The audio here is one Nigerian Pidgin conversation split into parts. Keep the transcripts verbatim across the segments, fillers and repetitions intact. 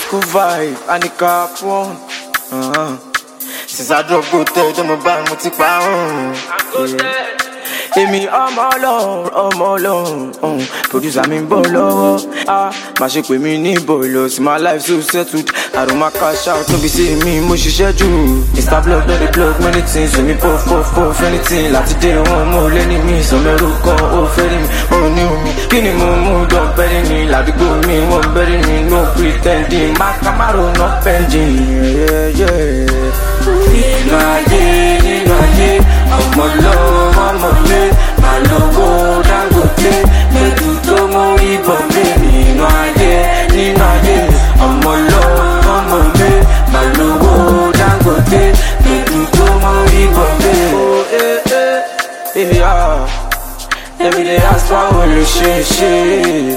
Good vibe, and the cap one. Uh-huh. Since I drop good there, them a bang multi-pound. Yeah. Èmi ọmọ Ọlọ́run, ọmọ Ọlọ́run, producer mi ń bọ̀ lọ́wọ́. Ah, má ṣe pè mí ní bọ̀lọ̀, see my life so settled. I don't ma cash out, no be say mi mo ṣiṣẹ́ jù. Insta blog, no dey blog many things, so mi puff puff puff anything. Láti dé wọn mo lé ní mi, sọmẹ́rù kan ó fẹ́rí mi, ó ní omi. Kí ni mo mú dán bẹ́rẹ̀ ni, ládùúgbò mi wọ́n bẹ́rẹ̀ ni, no pretending. Má Camaro no pending, yeah, yeah. Nínú ayé, nínú ayé, ọmọ lọ́wọ́, ọmọ lé. Malogo Dangote, medu to mo ibon me. Nínú ayé, nínú ayé, ọmọ lọ́wọ́, ọmọ lé. Malogo Dangote, medu to mo ibon me. Oh eh eh, eh yeah. Every day I swear will you share share.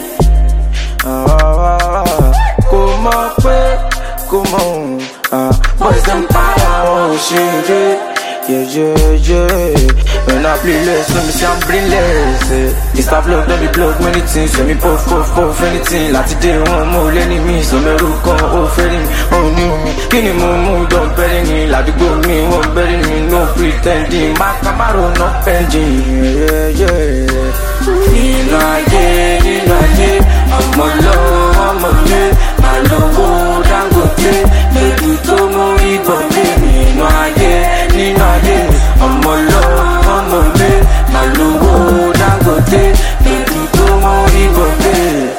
Ah, come on, come on. Ah, boys them power, oh shit. Yeah, yeah, yeah. When I play less, let me say I'm brainless. Eh. Insta vlog, don't be blog many things. Let me puff, puff, puff anything. Láti dé wọn mo lé ní mi, sọmẹ́rù kan ó fẹ́rí mi, ó ní omi. Kí ni mo mú dán bẹ́rẹ̀ ni, ládùúgbò mi wọ́n bẹ́rẹ̀ mi, no pretending. Má Camaro no pending, yeah, yeah. Nínú ayé, nínú ayé, ọmọ lọ́wọ́, ọmọ lé. Malogo Dangote, medu tó mo ibon me. Nínú ayé, nínú ayé, ọmọ lọ́wọ́, ọmọ lé. Malogo Dangote, medu tó mo ibon me.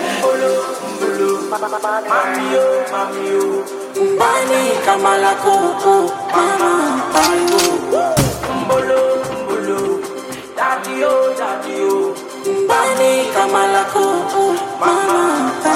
Mami yo, mami yo, Mbani Kamala Koko, mama pariwo. Mbolo, mbolo, daddy yo, daddy yo, Mbani Kamala Koko, mama pariwo.